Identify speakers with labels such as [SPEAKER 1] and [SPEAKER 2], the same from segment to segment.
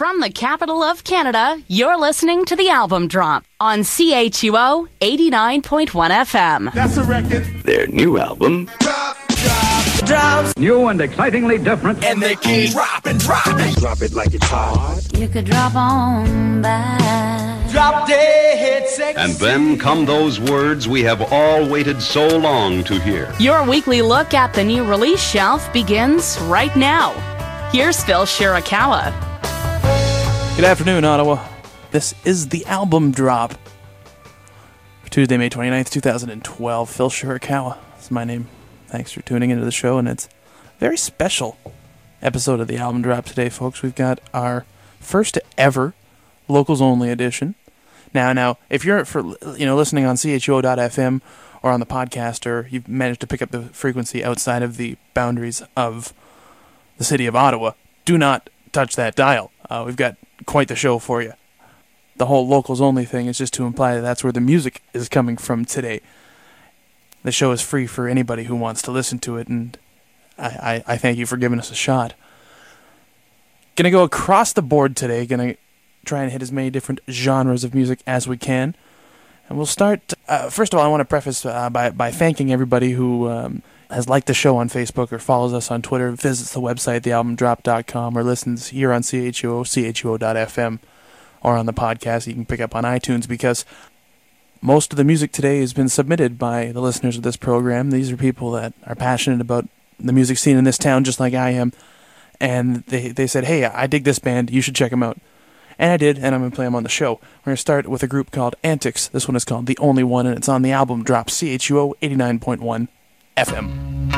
[SPEAKER 1] From the capital of Canada, you're listening to The Album Drop on CHUO 89.1 FM.
[SPEAKER 2] That's a record.
[SPEAKER 3] Their new album.
[SPEAKER 4] Drops.
[SPEAKER 5] New and excitingly different.
[SPEAKER 2] And they keep dropping. Drop it like it's hot.
[SPEAKER 6] You could drop on by.
[SPEAKER 2] Drop dead sex.
[SPEAKER 3] And then come those words we have all waited so long to hear.
[SPEAKER 1] Your weekly look at the new release shelf begins right now. Here's Phil Shirakawa.
[SPEAKER 7] Good afternoon, Ottawa. This is The Album Drop for Tuesday, May 29th, 2012. Phil Shirakawa is my name. Thanks for tuning into the show, and it's a very special episode of The Album Drop today, folks. We've got our first ever Locals Only edition. Now, if you're listening on CHUO.FM or on the podcast, or you've managed to pick up the frequency outside of the boundaries of the city of Ottawa, do not touch that dial. We've got quite the show for you. The whole Locals Only thing is just to imply that that's where the music is coming from today. The show is free for anybody who wants to listen to it, and I thank you for giving us a shot. Gonna go across the board today, gonna try and hit as many different genres of music as we can. And we'll start, first of all, I want to preface by thanking everybody who has liked the show on Facebook or follows us on Twitter, visits the website, thealbumdrop.com, or listens here on CHUO, CHUO.FM, or on the podcast you can pick up on iTunes, because most of the music today has been submitted by the listeners of this program. These are people that are passionate about the music scene in this town, just like I am. And they said, hey, I dig this band, you should check them out. And I did, and I'm going to play them on the show. We're going to start with a group called Antics. This one is called The Only One, and it's on The Album Drop, CHUO 89.1 FM.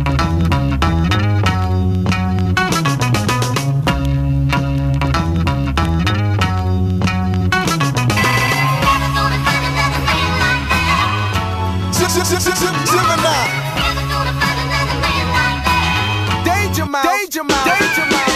[SPEAKER 2] Danger Mouse. Danger Mouse. Danger Mouse.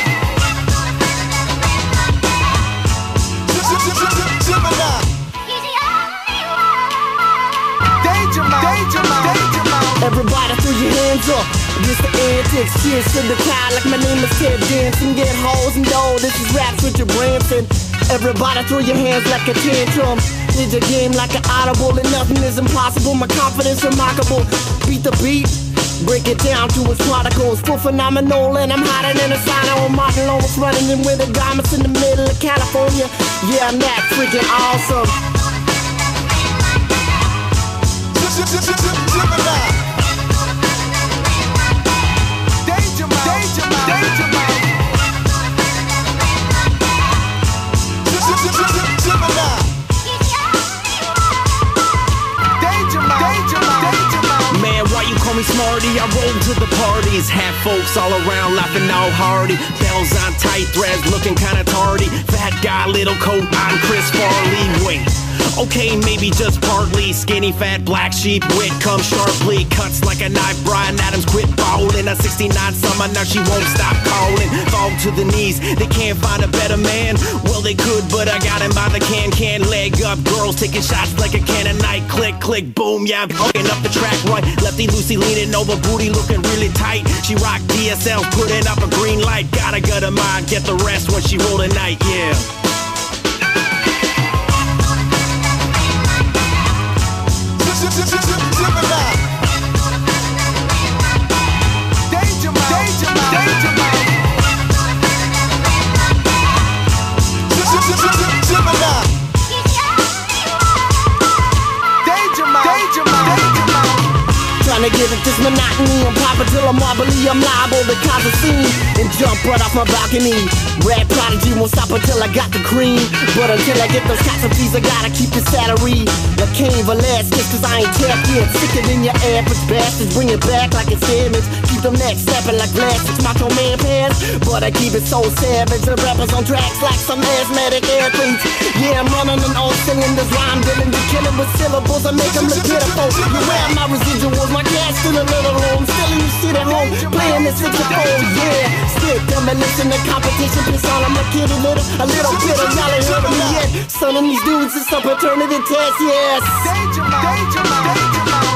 [SPEAKER 4] Everybody throw your hands up. This the Antics. Cheers to the crowd like my name is Ted Danson. Get hoes and dough. This is Raps with your Branson. Everybody throw your hands like a tantrum. Need your game like an audible, and nothing is impossible. My confidence remarkable. Beat the beat. Break it down to its particles. Full phenomenal, and I'm hotter than a sauna. On Martin Lawrence running in with the garments in the middle of California. Yeah, I'm that freaking awesome. Danger Mouse. Danger Mouse. Danger Mouse.
[SPEAKER 8] Man, why you call me Smarty? I roll to the parties. Have folks all around laughing all hardy. Bells on tight threads looking kinda tardy. Fat guy, little coat on Chris Farley. Wait, okay, maybe just partly. Skinny, fat, black sheep, wit comes sharply. Cuts like a knife, Bryan Adams quit bowling. A 69 summer, now she won't stop calling. Fall to the knees, they can't find a better man. Well, they could, but I got him by the can. Leg up, girls taking shots like a cannon night. Click, click, boom, yeah, I'm hooking up the track right. Lefty Lucy leaning over, booty looking really tight. She rock DSL, putting up a green light. Gotta gut her mind, get the rest when she roll the night, yeah.
[SPEAKER 2] Danger Mouse. Danger Mouse. Danger Mouse.
[SPEAKER 4] Trying to get at this monotony. I'm popping till I'm wobbly. I'm liable to cause a scene and jump right off my balcony. Rap prodigy won't stop until I got the cream. But until I get those cots of fees, I gotta keep the salary. Like Cain Velasquez, cause I ain't tapped yet. Sicker than your average bastards. Bring it back like it's damage. Keep them necks snapping like glasses. Macho man pants. But I keep it so savage. The rappers on tracks like some asthmatic athletes. Yeah, I'm running on all cylinders. Rhyme dealing to killing with syllables. I make them look pitiful. You wear my residuals. My cash still a little low. I'm still in the shit at home. Playing this 64, yeah. Still demolition the competition. Piss on them like kitty little. A little bit of y'all ain't heard of me yet. Son of these dudes is some paternity test, yes.
[SPEAKER 2] Danger Mouse. Danger Mouse. Danger Mouse.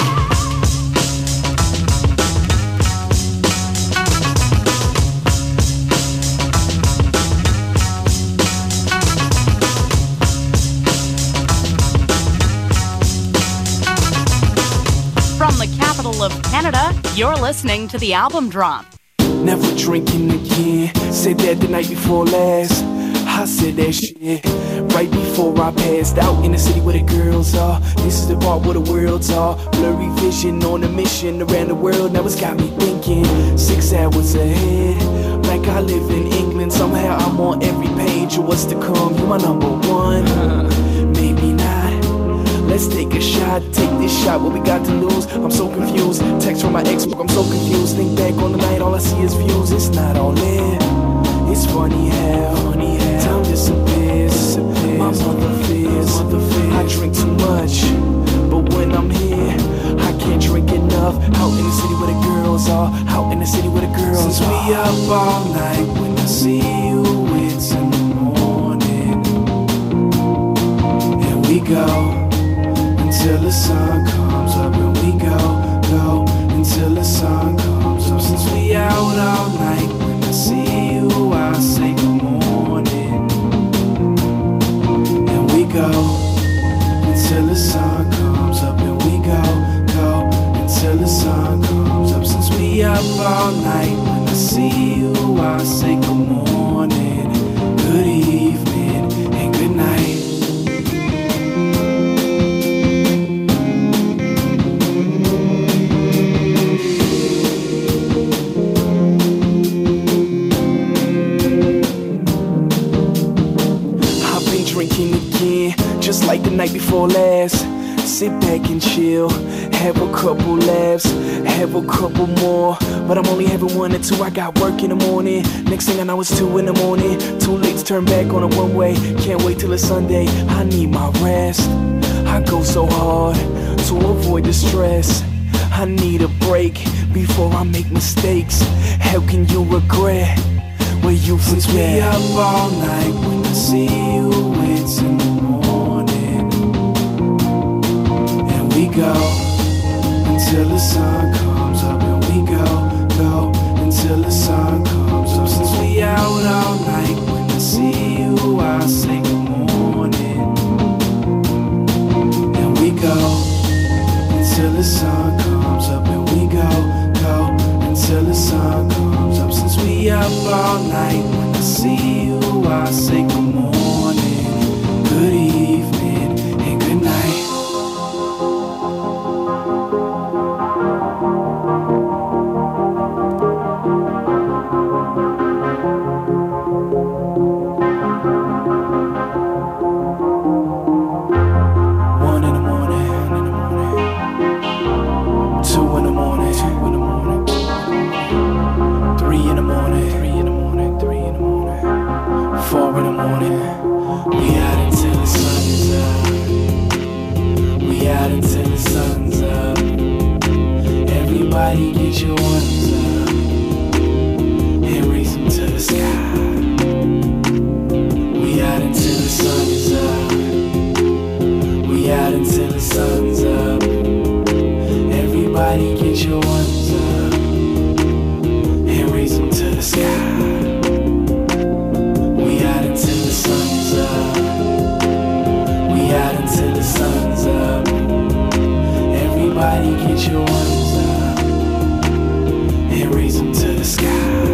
[SPEAKER 1] Canada, you're listening to the Album Drop.
[SPEAKER 4] Never drinking again. Said that the night before last. I said that shit right before I passed out in the city where the girls are. This is the part where the worlds are. Blurry vision on a mission around the world. Now it's got me thinking 6 hours ahead. Like I live in England. Somehow I'm on every page of what's to come. You're my number one. Maybe not. Let's take a shot, take this shot, what we got to lose. I'm so confused, text from my ex, I'm so confused. Think back on the night, all I see is views. It's not all there. It's funny how time disappears. My mother fears I drink too much, but when I'm here I can't drink enough. Out in the city where the girls are, out in the city where the girls are. Since we up all night, when I see you it's in the morning. And we go until the sun comes up, and we go until the sun comes up. Since we out all night, when I see you, I say good morning. And we go until the sun comes up, and we go until the sun comes up. Since we up all night, when I see you, I say good morning, good evening, and good night. Just like the night before last. Sit back and chill, have a couple laughs, have a couple more. But I'm only having 1 or 2, I got work in the morning. Next thing I know it's 2 in the morning. Too late to turn back on a one-way. Can't wait till it's Sunday, I need my rest. I go so hard to avoid the stress. I need a break before I make mistakes. How can you regret what you forget? Since we up all night, when I see you it's in the morning. And we go until the sun comes up, and we go until the sun comes up. Since we out all night, when I see you I say good morning. And we go until the sun comes up, and we go until the sun comes up. Since we up all night, when I see you I say good morning, good evening, and good night. Everybody get your ones up and raise them to the sky. We out until the sun is up. We out until the sun's up. Everybody get your ones up and raise them to the sky. We out until the sun is up. We out until the sun's up. Everybody get your ones up and raise them to the sky.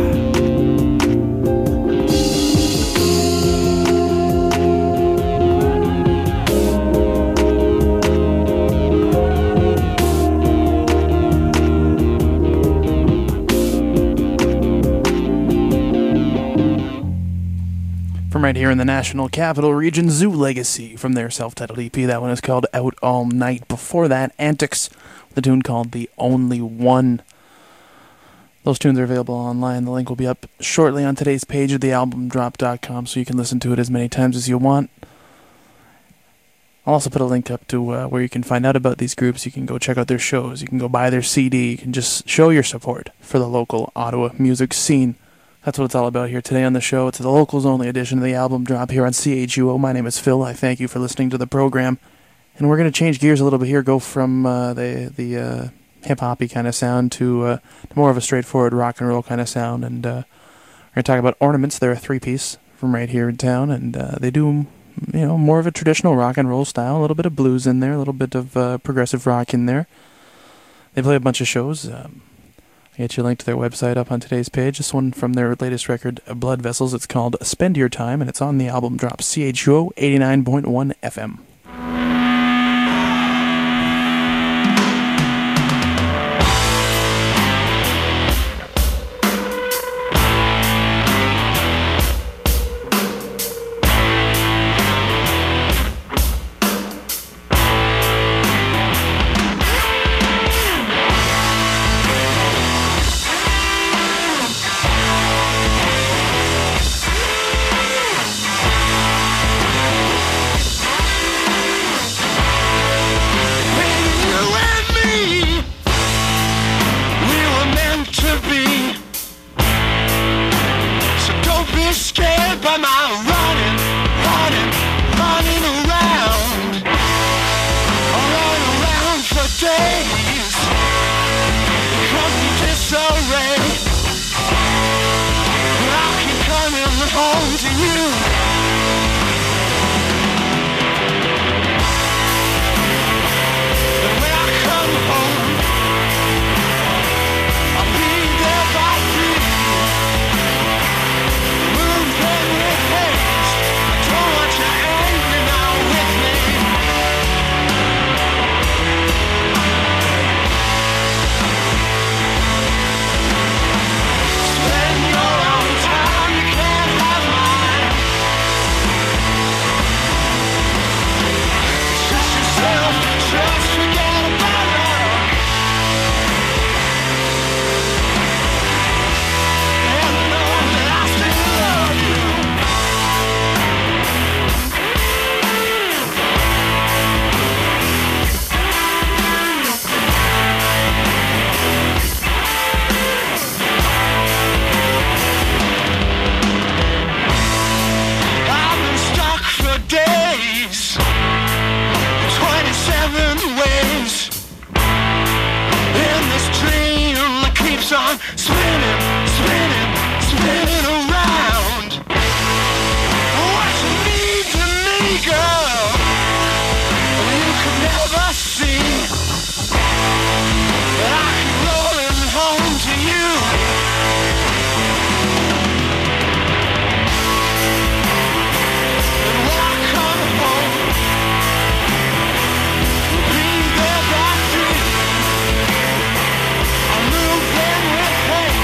[SPEAKER 7] From right here in the National Capital Region, Zoo Legacy from their self-titled EP. That one is called Out All Night. Before that, Antics with a tune called The Only One. Those tunes are available online. The link will be up shortly on today's page at thealbumdrop.com, so you can listen to it as many times as you want. I'll also put a link up to where you can find out about these groups. You can go check out their shows. You can go buy their CD. You can just show your support for the local Ottawa music scene. That's what it's all about here today on the show. It's the locals-only edition of the Album Drop here on CHUO. My name is Phil. I thank you for listening to the program. And we're going to change gears a little bit here, go from the hip-hoppy kind of sound to more of a straightforward rock and roll kind of sound. And we're going to talk about Ornaments. They're a three-piece from right here in town, and they do more of a traditional rock and roll style, a little bit of blues in there, a little bit of progressive rock in there. They play a bunch of shows. I'll get you a link to their website up on today's page. This one from their latest record, Blood Vessels. It's called Spend Your Time, and it's on the album drop CHUO 89.1 FM.
[SPEAKER 9] Hey!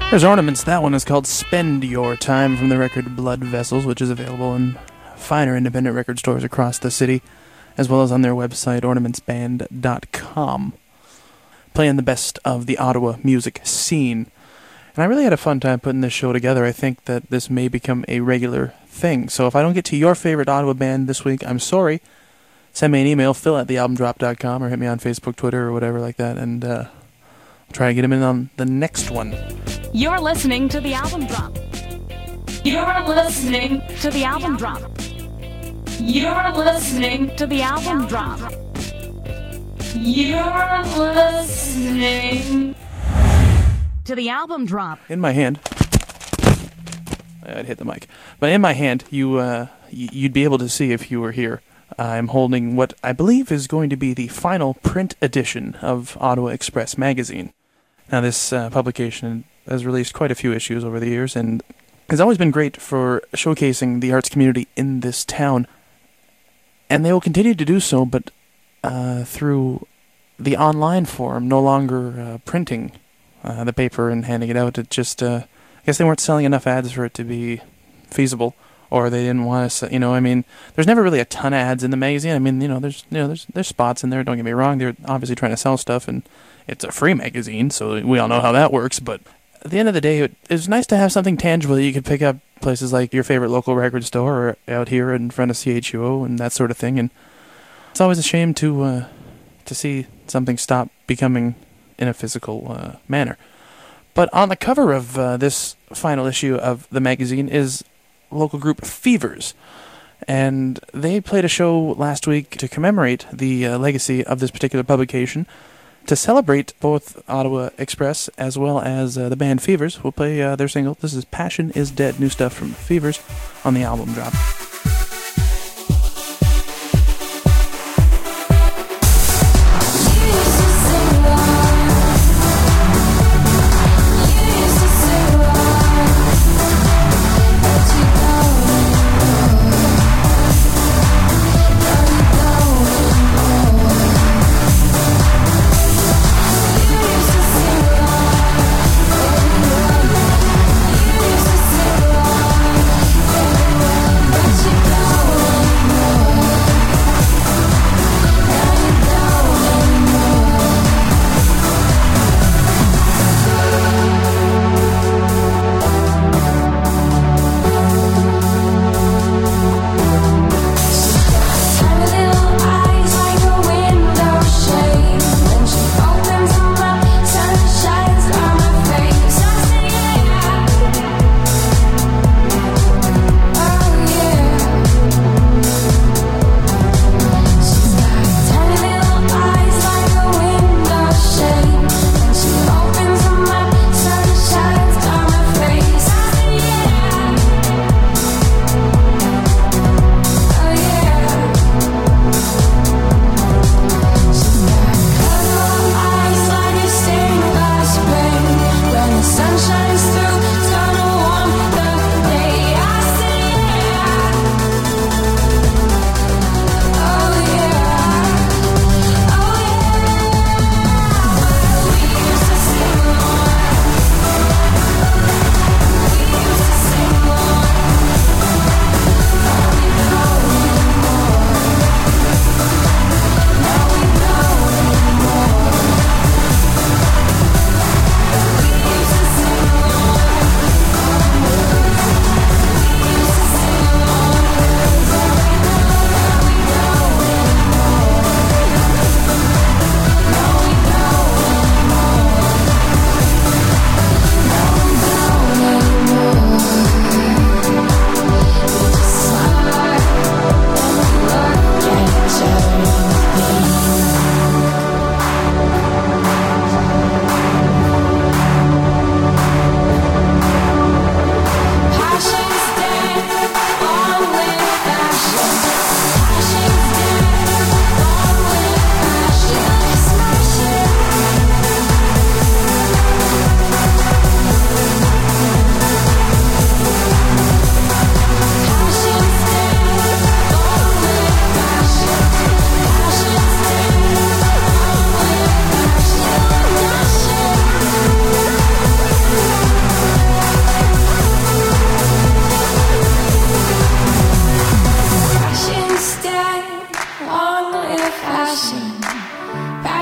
[SPEAKER 7] There's Ornaments. That one is called Spend Your Time from the record Blood Vessels, which is available in finer independent record stores across the city, as well as on their website, ornamentsband.com. Playing the best of the Ottawa music scene. And I really had a fun time putting this show together. I think that this may become a regular thing. So if I don't get to your favorite Ottawa band this week, I'm sorry. Send me an email, phil@thealbumdrop.com, or hit me on Facebook, Twitter, or whatever like that, and I'll try to get him in on the next one.
[SPEAKER 1] You're listening to The Album Drop. You're listening to The Album Drop. You're listening to The Album Drop. You're listening to The Album Drop.
[SPEAKER 7] In my hand, I'd hit the mic, but in my hand, you'd be able to see if you were here. I'm holding what I believe is going to be the final print edition of Ottawa Express magazine. Now, this publication has released quite a few issues over the years, and has always been great for showcasing the arts community in this town. And they will continue to do so, but through the online form, no longer printing the paper and handing it out. It just, I guess they weren't selling enough ads for it to be feasible, or they didn't want to, I mean, there's never really a ton of ads in the magazine. I mean, there's spots in there, don't get me wrong. They're obviously trying to sell stuff, and it's a free magazine, so we all know how that works, but at the end of the day, it's nice to have something tangible that you can pick up places like your favorite local record store, or out here in front of CHUO and that sort of thing. And it's always a shame to see something stop becoming in a physical manner. But on the cover of this final issue of the magazine is local group Fevers, and they played a show last week to commemorate the legacy of this particular publication. To celebrate both Ottawa Express as well as the band Fevers, we'll play their single. This is Passion is Dead, new stuff from Fevers on the Album Drop.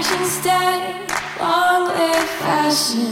[SPEAKER 6] Fashion's dead, long live fashion.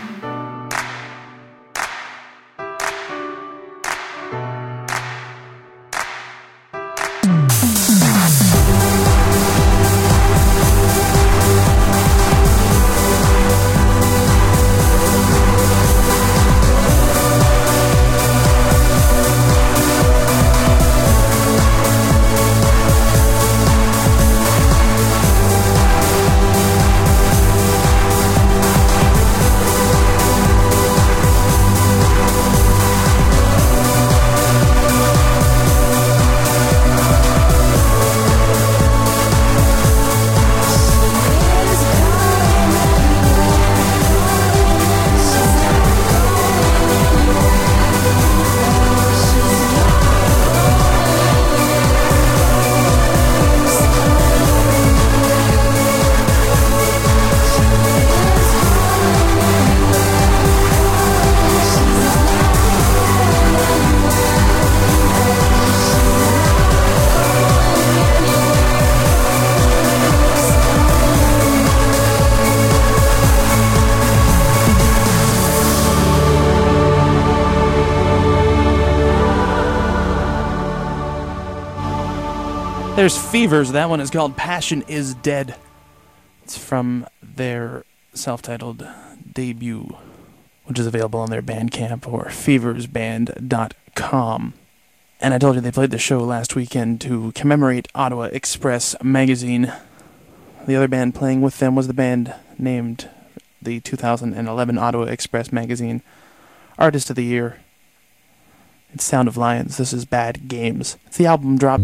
[SPEAKER 7] There's Fevers. That one is called Passion is Dead. It's from their self-titled debut, which is available on their Bandcamp or feversband.com. And I told you they played the show last weekend to commemorate Ottawa Express magazine. The other band playing with them was the band named the 2011 Ottawa Express magazine Artist of the Year. It's Sound of Lions. This is Bad Games. It's the album drop.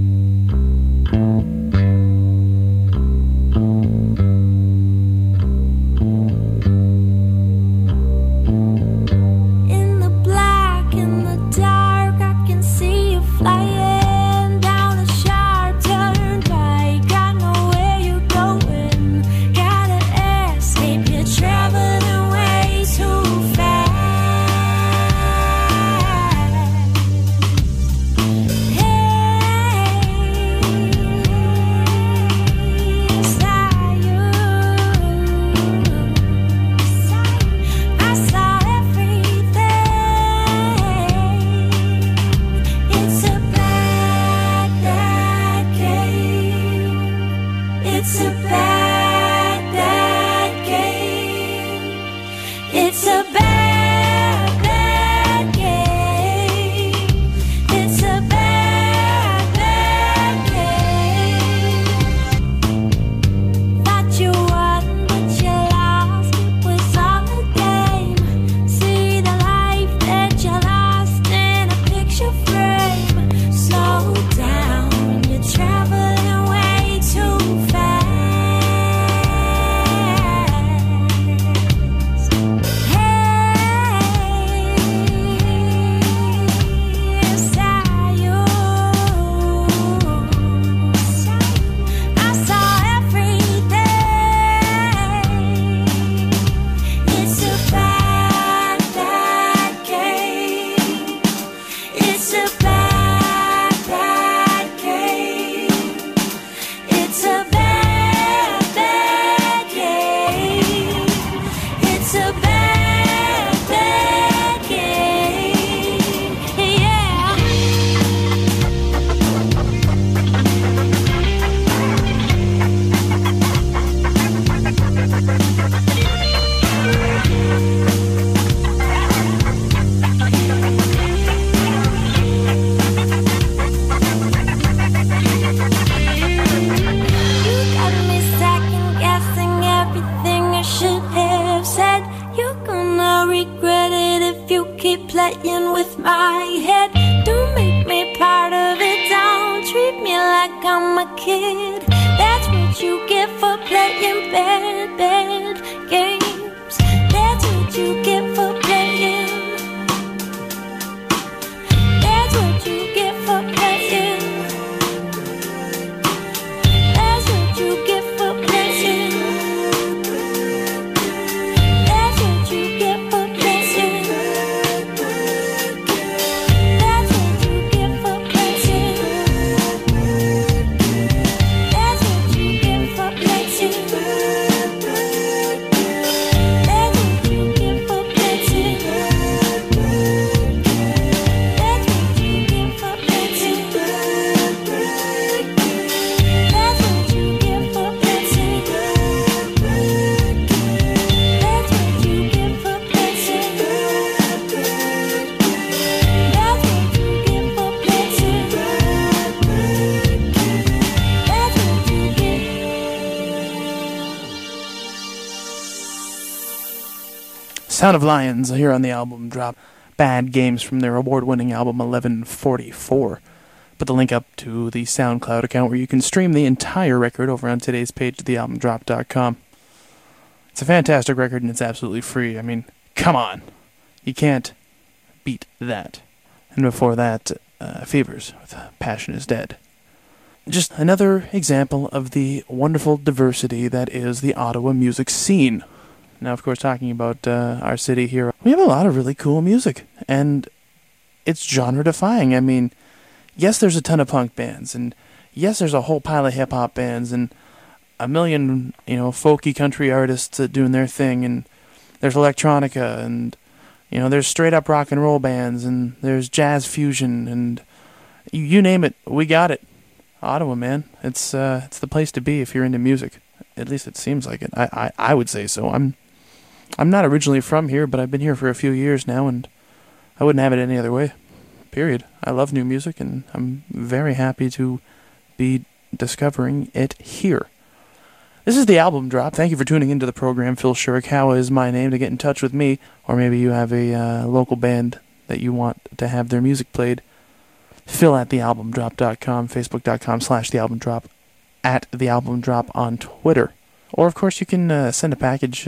[SPEAKER 6] playing with my head. Don't make me part of it, don't treat me like I'm a kid. That's what you get for playing bad, bad games. That's what you get for playing. That's what you get for playing. That's what you get for playing. That's what you get for playing.
[SPEAKER 7] Sound of Lions here on the album drop. Bad Games from their award-winning album 1144. Put the link up to the SoundCloud account where you can stream the entire record over on today's page at thealbumdrop.com. It's a fantastic record and it's absolutely free. I mean, come on. You can't beat that. And before that, Fevers with Passion is Dead. Just another example of the wonderful diversity that is the Ottawa music scene. Now, of course, talking about our city here, we have a lot of really cool music, and it's genre-defying. I mean, yes, there's a ton of punk bands, and yes, there's a whole pile of hip-hop bands, and a million, folky country artists doing their thing, and there's electronica, and, there's straight-up rock and roll bands, and there's jazz fusion, and you name it, we got it. Ottawa, man, it's the place to be if you're into music. At least it seems like it. I would say so. I'm not originally from here, but I've been here for a few years now, and I wouldn't have it any other way. Period. I love new music, and I'm very happy to be discovering it here. This is the album drop. Thank you for tuning into the program. Phil Shirakawa is my name to get in touch with me, or maybe you have a local band that you want to have their music played. Phil at thealbumdrop.com, facebook.com/thealbumdrop, at thealbumdrop on Twitter. Or, of course, you can send a package.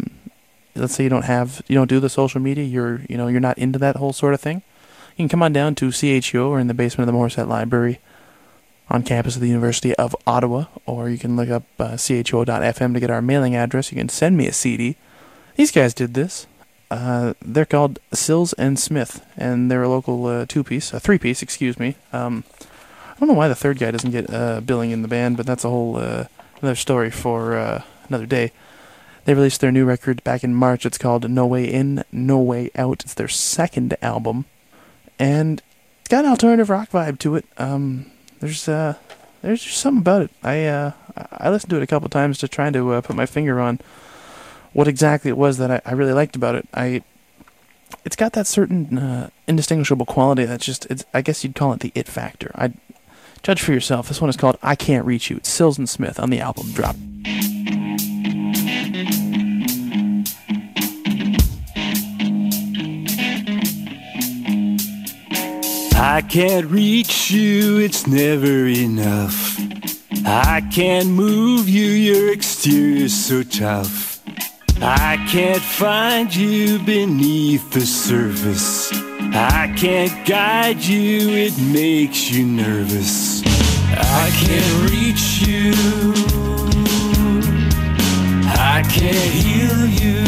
[SPEAKER 7] Let's say you don't do the social media, you're not into that whole sort of thing. You can come on down to CHO or in the basement of the Morissette Library on campus of the University of Ottawa, or you can look up cho.fm to get our mailing address. You can send me a CD. These guys did this. They're called Sills and Smith, and they're a local three-piece, excuse me. I don't know why the third guy doesn't get billing in the band, but that's a whole another story for another day. They released their new record back in March. It's called No Way In, No Way Out. It's their second album, and it's got an alternative rock vibe to it. There's just something about it. I listened to it a couple times to try to put my finger on what exactly it was that I really liked about it. It's got that certain indistinguishable quality that's just, I guess you'd call it the it factor. I'd judge for yourself. This one is called I Can't Reach You. It's Sills and Smith on the album drop.
[SPEAKER 9] I can't reach you, it's never enough. I can't move you, your exterior's so tough. I can't find you beneath the surface. I can't guide you, it makes you nervous. I can't reach you, I can't heal you,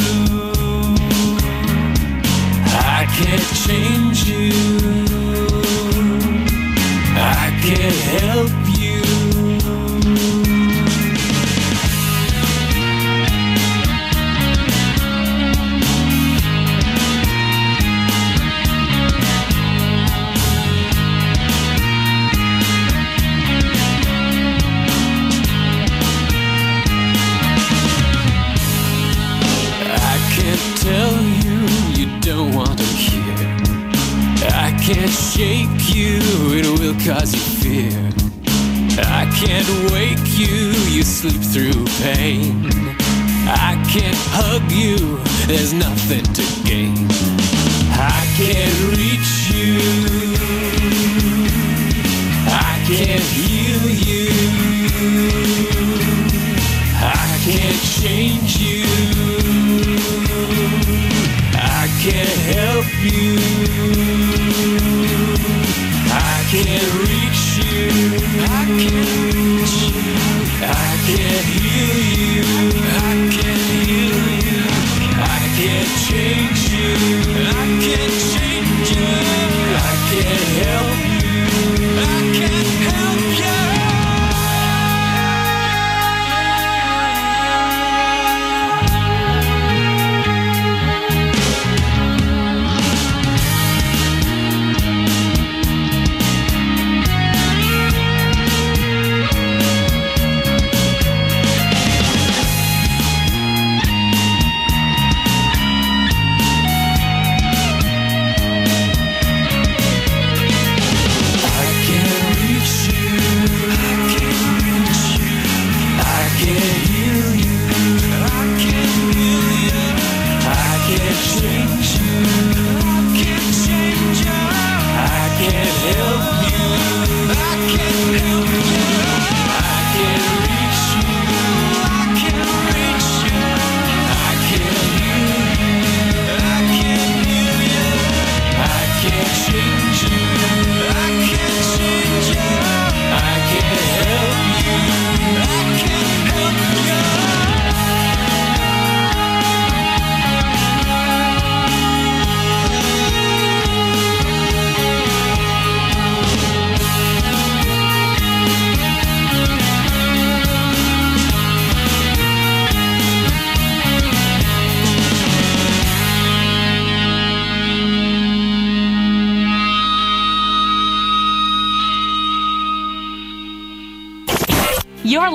[SPEAKER 9] I can't change you, I can't help you. I can't tell you, you don't want to hear. I can't shake you, it will cause you fear. I can't wake you, you sleep through pain. I can't hug you, there's nothing to gain. I can't reach you, I can't heal you, I can't change you, I can't help you, I can't reach you, I can't reach you, I can't heal you, I can't heal you, I can't change you, I can't change you, I can't help you, I can't help you.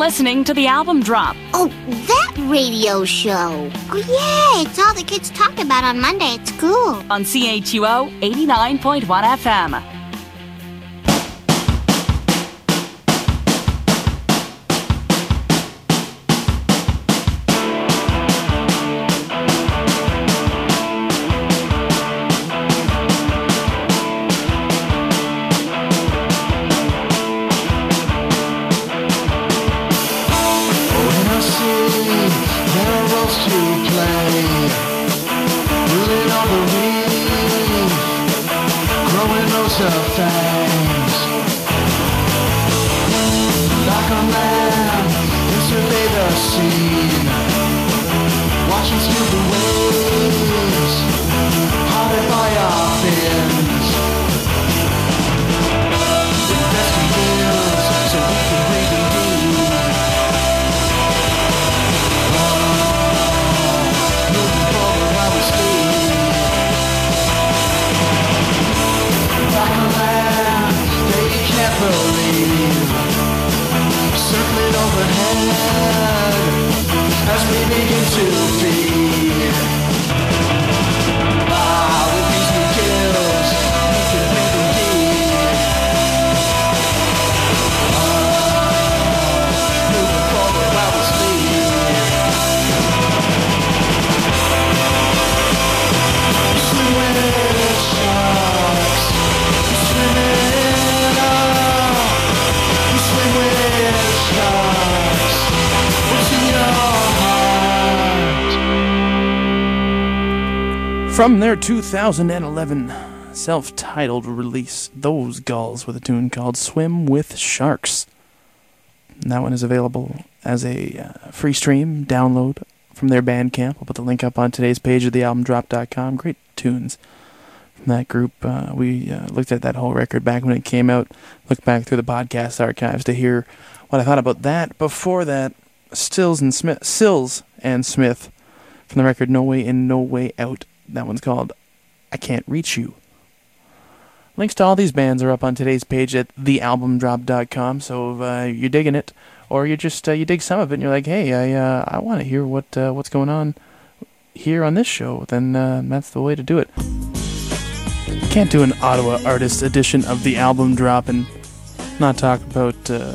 [SPEAKER 1] listening to The Album Drop.
[SPEAKER 10] Oh, that radio show. Oh, yeah, it's all the kids talk about on Monday at school.
[SPEAKER 1] On CHUO 89.1 FM.
[SPEAKER 7] From their 2011 self-titled release, Those Gulls, with a tune called Swim with Sharks. And that one is available as a free stream download from their Bandcamp. I'll put the link up on today's page at thealbumdrop.com. Great tunes from that group. We looked at that whole record back when it came out. Looked back through the podcast archives to hear what I thought about that. Before that, Sills and Smith from the record No Way In, No Way Out. That one's called I Can't Reach You. Links to all these bands are up on today's page at thealbumdrop.com, so if you're digging it, or you just you dig some of it and you're like, hey, I want to hear what's going on here on this show, then that's the way to do it. Can't do an Ottawa Artist edition of the Album Drop and not talk about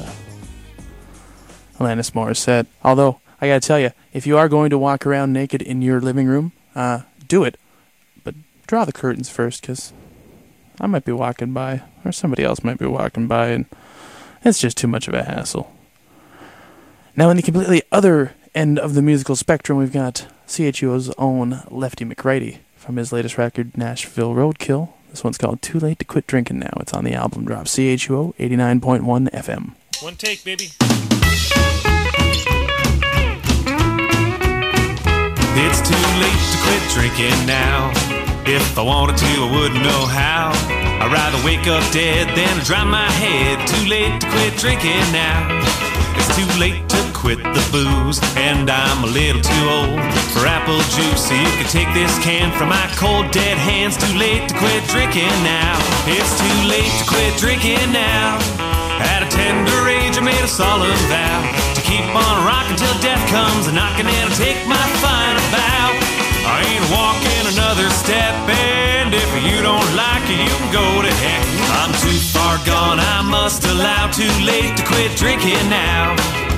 [SPEAKER 7] Alanis Morissette. Although, I gotta tell you, if you are going to walk around naked in your living room, do it. But draw the curtains first, because I might be walking by, or somebody else might be walking by, and it's just too much of a hassle. Now, in the completely other end of the musical spectrum, we've got CHUO's own Lefty McWrighty from his latest record, Nashville Roadkill. This one's called Too Late to Quit Drinking Now. It's on the Album Drop, CHUO 89.1 FM.
[SPEAKER 11] One take, baby. It's too late to quit drinking now. If I wanted to, I wouldn't know how. I'd rather wake up dead than drown my head. Too late to quit drinking now. It's too late to quit the booze, and I'm a little too old for apple juice. So you can take this can from my cold dead hands. Too late to quit drinking now. It's too late to quit drinking now. At a tender age I made a solemn vow to keep on rocking till death comes knocking, and I'll take my final bow. I ain't walking another step, and if you don't like it, you can go to heck. I'm too far gone, I must allow. Too late to quit drinking now.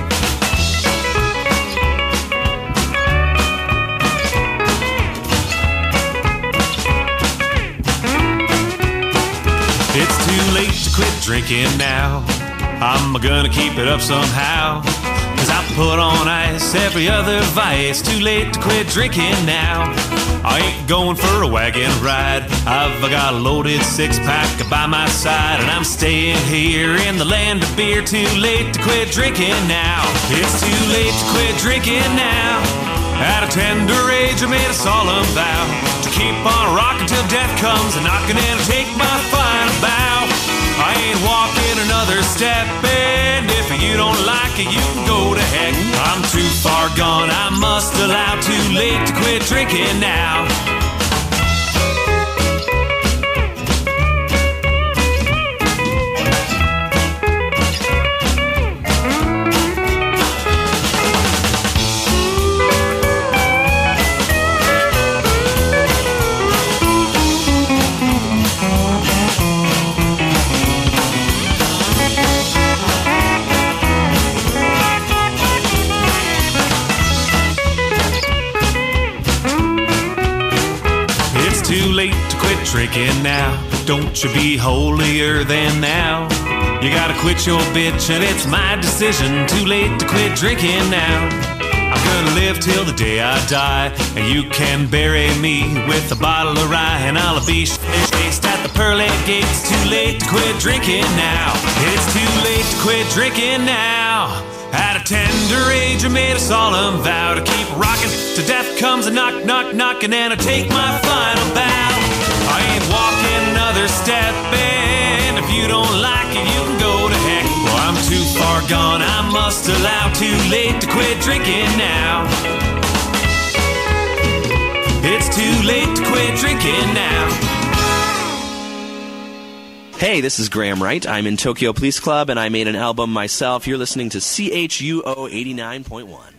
[SPEAKER 11] It's too late to quit drinking now. I'm gonna keep it up somehow, 'cause I put on ice every other vice. Too late to quit drinking now. I ain't going for a wagon ride. I've got a loaded six-pack by my side, and I'm staying here in the land of beer. Too late to quit drinking now. It's too late to quit drinking now. At a tender age I made a solemn vow to keep on rocking till death comes knocking, and take my final bow. I ain't walking another step, and if you don't like it, you can go to heck. I'm too far gone, I must allow. Too late to quit drinking now. drinking now. Don't you be holier than thou. You gotta quit your bitch and it's my decision. Too late to quit drinking now. I'm gonna live till the day I die, and you can bury me with a bottle of rye, and I'll be faced at the pearly gates. Too late to quit drinking now. It's too late to quit drinking now. At a tender age I made a solemn vow to keep rocking till death comes a knock, knock, knocking, and I take my final bow. I ain't walking another step, and if you don't like it, you can go to heck. Well, I'm too far gone, I must allow. Too late to quit drinking now. It's too late to quit drinking now.
[SPEAKER 12] Hey, this is Graham Wright. I'm in Tokyo Police Club, and I made an album myself. You're listening to CHUO 89.1.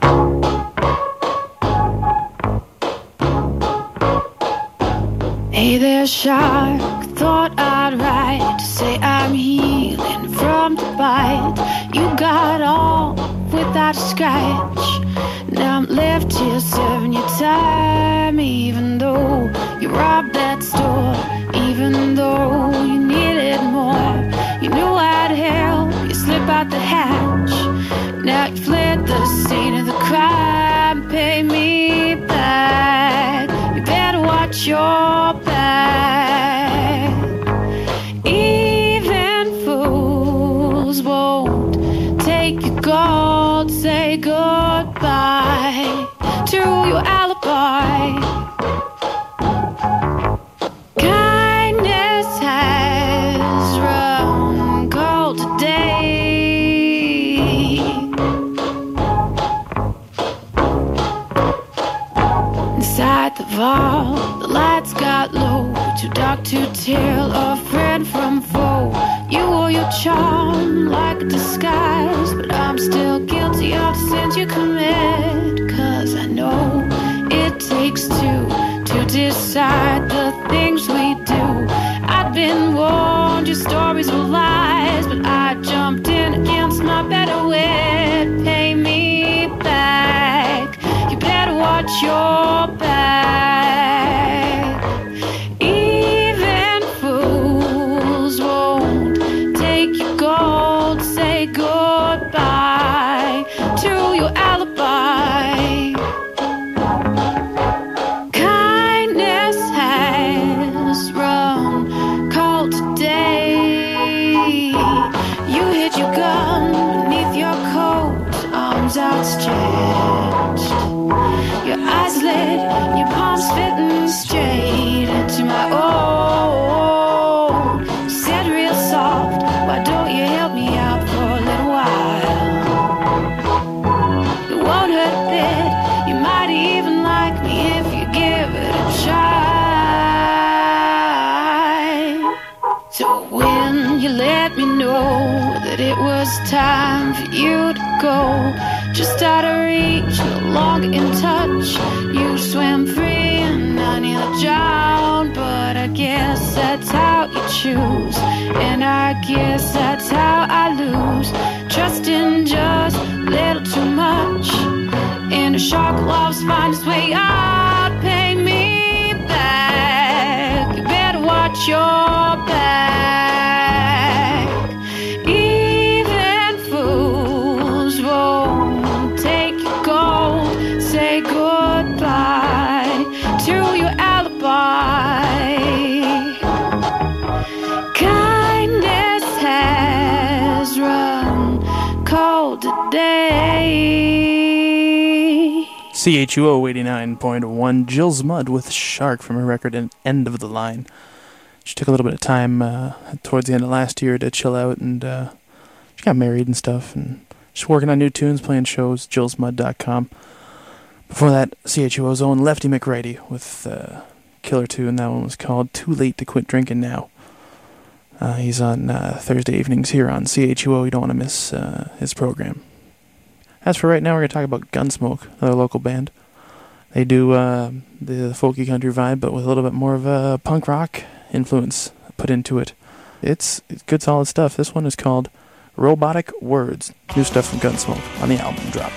[SPEAKER 6] Hey there, shark, thought I'd write to say I'm healing from the bite. You got all without a scratch. Now I'm left here serving your time, even though you robbed that store, even though you needed more. You knew I'd help you slip out the hatch. Now you fled the scene of the crime. Pay me back. You better watch your back. Even fools won't take your gold. Say goodbye to your alibi. Kindness has run cold today. Inside the vault, the lights got low. Too dark to tell a friend from foe. You wore your charm like a disguise, but I'm still guilty of the sins you commit. Cause I know it takes two to decide the things we do. I've been warned your stories were lies, but I jumped in against my better wit. Pay me back. You better watch your back. Even fools won't take your gold. Say goodbye to your alibi. Kindness has run cold today. You hid your gun beneath your coat, arms outstretched. Your eyes lit, your palms fitting straight into my own. You said real soft, why don't you help me out for a little while? It won't hurt a bit, you might even like me if you give it a try. So when you let me know that it was time for you to go, just out of reach, no longer in touch, you swam free and I nearly drowned. But I guess that's how you choose, and I guess that's how I lose. Trusting just a little too much, and a shark will always find its way out. Pay me back. You better watch your back. Even fools won't take your gold. Say goodbye to your alibi. Kindness has run cold today.
[SPEAKER 7] CHUO 89.1, Jill's Mud with Shark from her record End of the Line. She took a little bit of time towards the end of last year to chill out, and she got married and stuff, and she's working on new tunes, playing shows, jillsmud.com. Before that, CHUO's own Lefty McRighty with Killer 2, and that one was called Too Late to Quit Drinking Now. He's on Thursday evenings here on CHUO. You don't want to miss his program. As for right now, we're going to talk about Gunsmoke, another local band. They do the folky country vibe, but with a little bit more of a punk rock influence put into it. It's good, solid stuff. This one is called Robotic Words. New stuff from Gunsmoke on the album drop.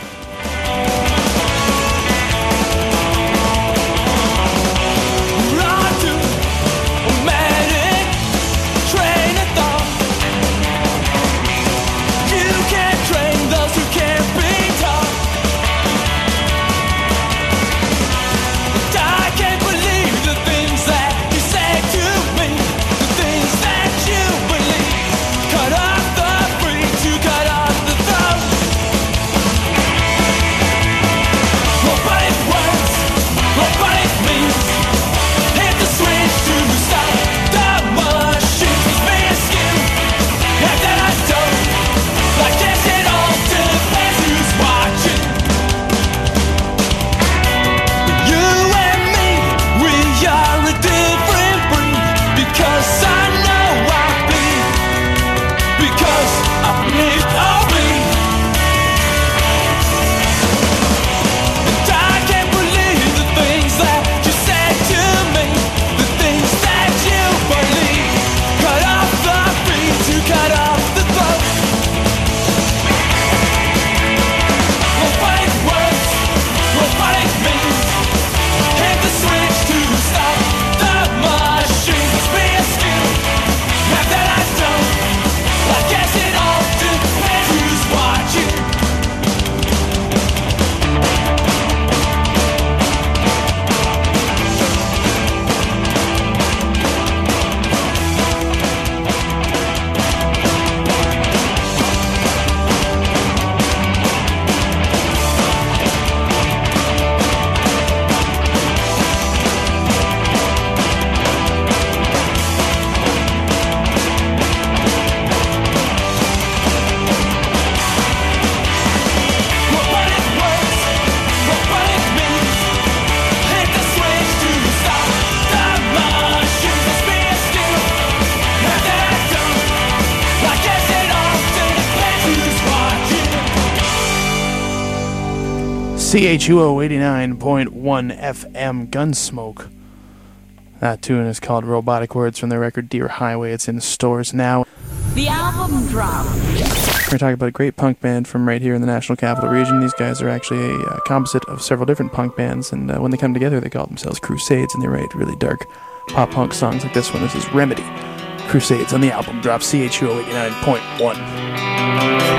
[SPEAKER 7] CHUO 89.1 FM Gunsmoke. That tune is called Robotic Words from their record Deer Highway. It's in stores now.
[SPEAKER 1] The album drop.
[SPEAKER 7] We're talking about a great punk band from right here in the National Capital Region. These guys are actually a composite of several different punk bands, and when they come together, they call themselves Crusades, and they write really dark pop-punk songs like this one. This is Remedy. Crusades on the album drop, CHUO 89.1.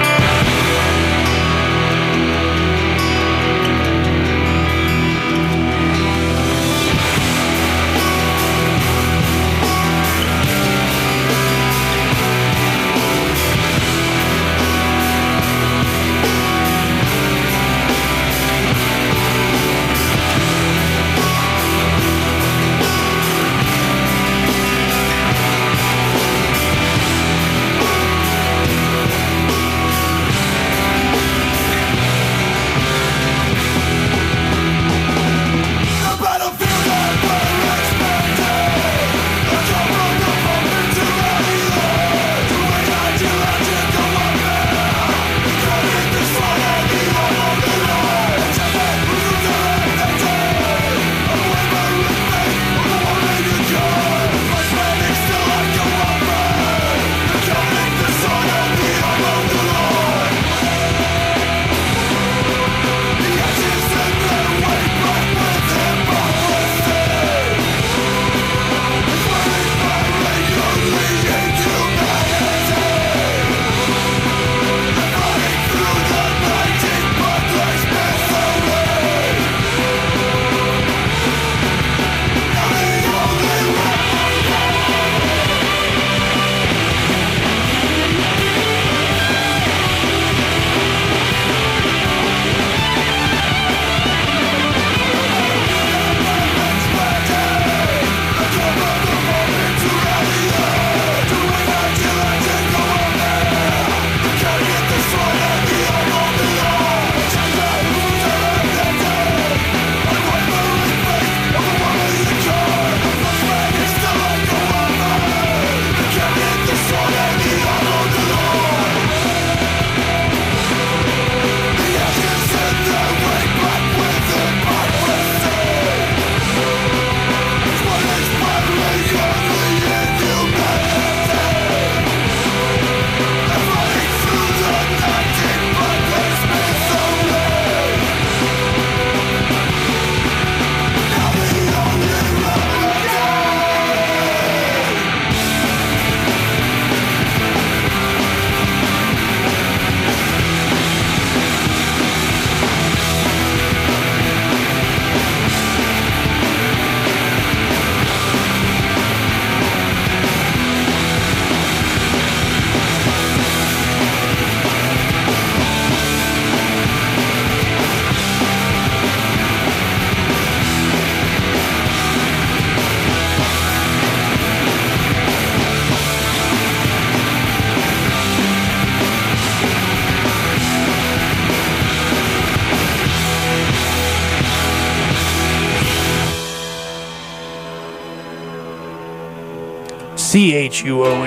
[SPEAKER 7] CHUO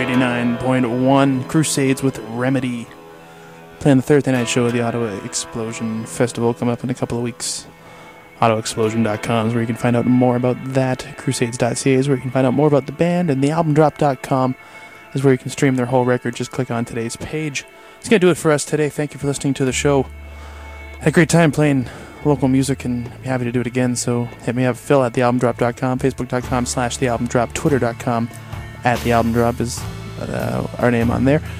[SPEAKER 7] 89.1, Crusades with Remedy. Playing the Thursday night show of the Ottawa Explosion Festival coming up in a couple of weeks. OttawaExplosion.com is where you can find out more about that. Crusades.ca is where you can find out more about the band. And thealbumdrop.com is where you can stream their whole record. Just click on today's page. That's going to do it for us today. Thank you for listening to the show. Had a great time playing local music, and I'm happy to do it again. So hit me up, Phil at thealbumdrop.com, Facebook.com/thealbumdrop, Twitter.com @thealbumdrop is our name on there.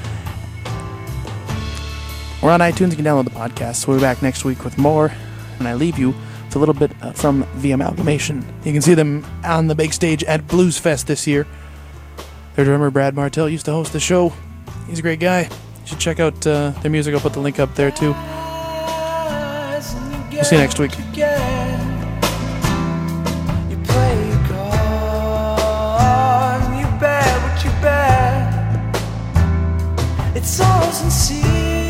[SPEAKER 7] We're on iTunes. You can download the podcast. So we'll be back next week with more. And I leave you with a little bit from The Amalgamation. You can see them on the big stage at Blues Fest this year. Their drummer, Brad Martell, used to host the show. He's a great guy. You should check out their music. I'll put the link up there, too. We'll see you next week.
[SPEAKER 13] It's all sincere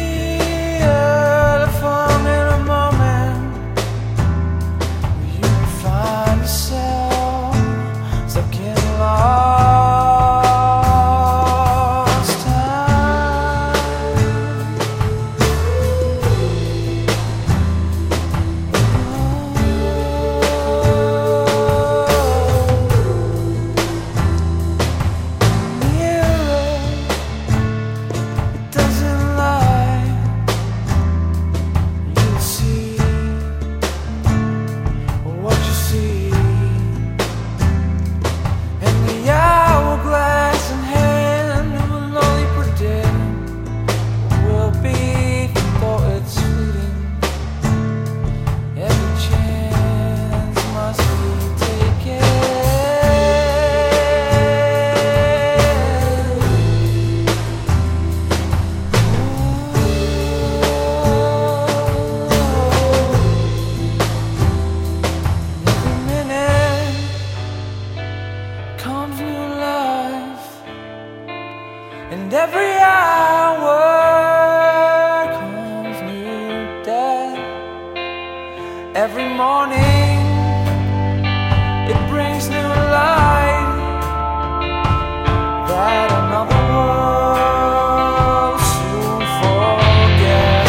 [SPEAKER 13] to form in a moment where you find yourself stuck in lost time. Every morning it brings new light that another world soon forget.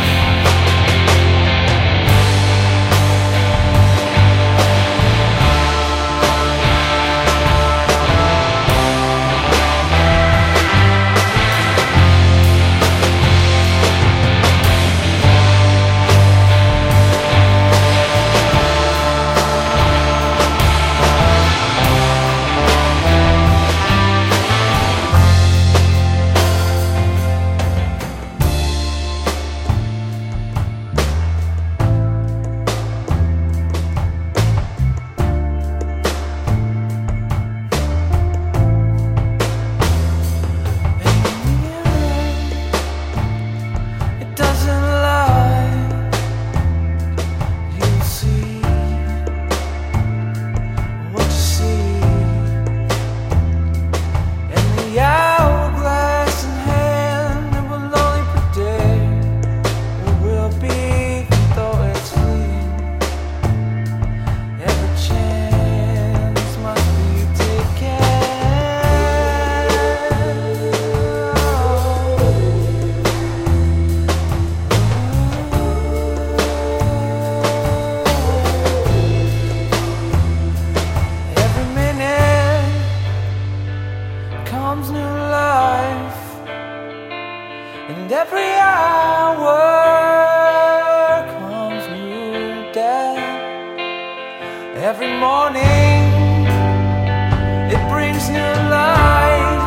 [SPEAKER 13] Every morning it brings new light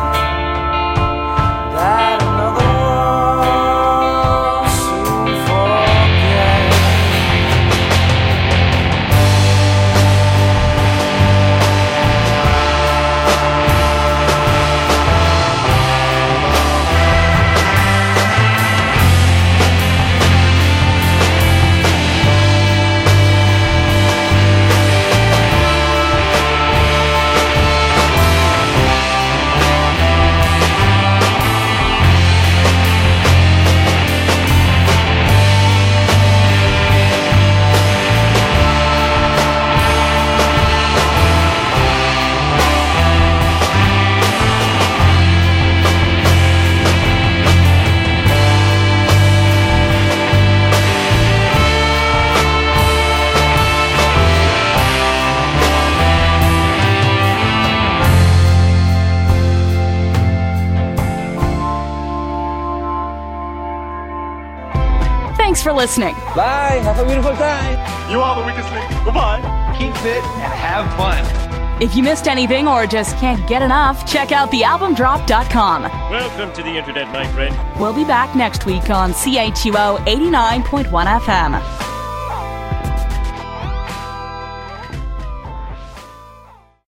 [SPEAKER 13] that another world soon forget.
[SPEAKER 1] Thanks for listening.
[SPEAKER 14] Bye. Have a beautiful time.
[SPEAKER 15] You are the weakest link. Goodbye. Keep fit and have fun.
[SPEAKER 1] If you missed anything or just can't get enough, check out thealbumdrop.com.
[SPEAKER 16] Welcome to the internet, my friend.
[SPEAKER 1] We'll be back next week on CHUO 89.1 FM.